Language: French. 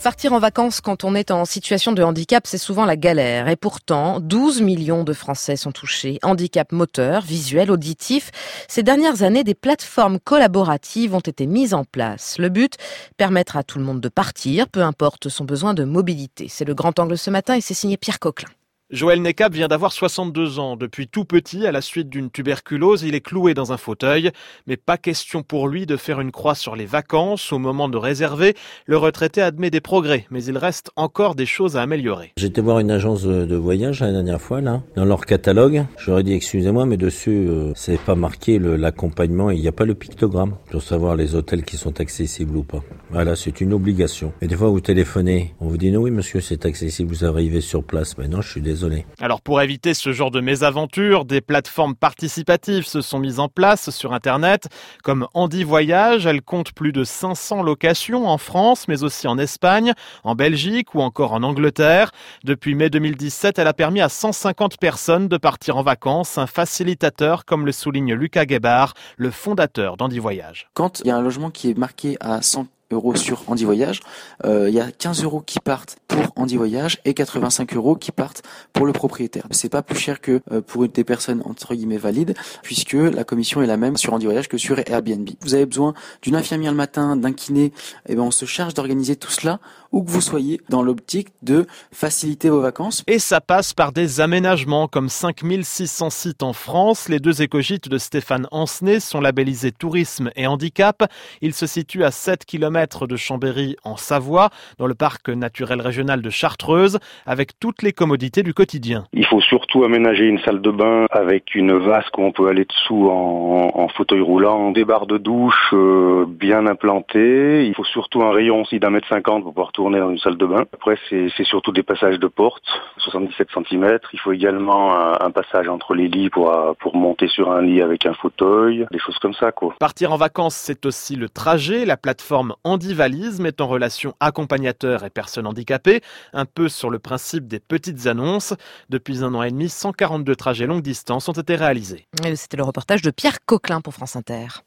Partir en vacances quand on est en situation de handicap, c'est souvent la galère. Et pourtant, 12 millions de Français sont touchés. Handicap moteur, visuel, auditif. Ces dernières années, des plateformes collaboratives ont été mises en place. Le but, permettre à tout le monde de partir, peu importe son besoin de mobilité. C'est le grand angle ce matin et c'est signé Pierre Coquelin. Joël Nekab vient d'avoir 62 ans. Depuis tout petit, à la suite d'une tuberculose, il est cloué dans un fauteuil. Mais pas question pour lui de faire une croix sur les vacances. Au moment de réserver, le retraité admet des progrès, mais il reste encore des choses à améliorer. J'étais voir une agence de voyage la dernière fois, là, dans leur catalogue. J'aurais dit, excusez-moi, mais dessus, c'est pas marqué l'accompagnement et il n'y a pas le pictogramme pour savoir les hôtels qui sont accessibles ou pas. Voilà, c'est une obligation. Et des fois, vous téléphonez, on vous dit, non, oui, monsieur, c'est accessible, vous arrivez sur place. Mais non, je suis désolé. Alors pour éviter ce genre de mésaventure, des plateformes participatives se sont mises en place sur Internet, comme Andy Voyage. Elle compte plus de 500 locations en France, mais aussi en Espagne, en Belgique ou encore en Angleterre. Depuis mai 2017, elle a permis à 150 personnes de partir en vacances, un facilitateur, comme le souligne Lucas Guébard, le fondateur d'Andy Voyage. Quand il y a un logement qui est marqué à 100 € sur Andy Voyage, il y a 15 € qui partent pour Andy Voyage et 85 € qui partent pour le propriétaire. C'est pas plus cher que pour des personnes entre guillemets valides, puisque la commission est la même sur Andy Voyage que sur Airbnb. Vous avez besoin d'une infirmière le matin, d'un kiné, et on se charge d'organiser tout cela où que vous soyez, dans l'optique de faciliter vos vacances. Et ça passe par des aménagements comme 5600 sites en France. Les 2 écogîtes de Stéphane Ancenet sont labellisés tourisme et handicap. Ils se situent à 7 km de Chambéry en Savoie, dans le parc naturel régional de Chartreuse, avec toutes les commodités du quotidien. Il faut surtout aménager une salle de bain avec une vasque où on peut aller dessous en fauteuil roulant, des barres de douche bien implantées. Il faut surtout un rayon aussi d'1,50 m pour pouvoir tourner dans une salle de bain. Après, c'est surtout des passages de porte, 77 cm. Il faut également un passage entre les lits pour monter sur un lit avec un fauteuil, des choses comme ça, quoi. Partir en vacances, c'est aussi le trajet. La plateforme Andy Valise met en relation accompagnateurs et personnes handicapées, un peu sur le principe des petites annonces. Depuis 1 an et demi, 142 trajets longue distance ont été réalisés. C'était le reportage de Pierre Coquelin pour France Inter.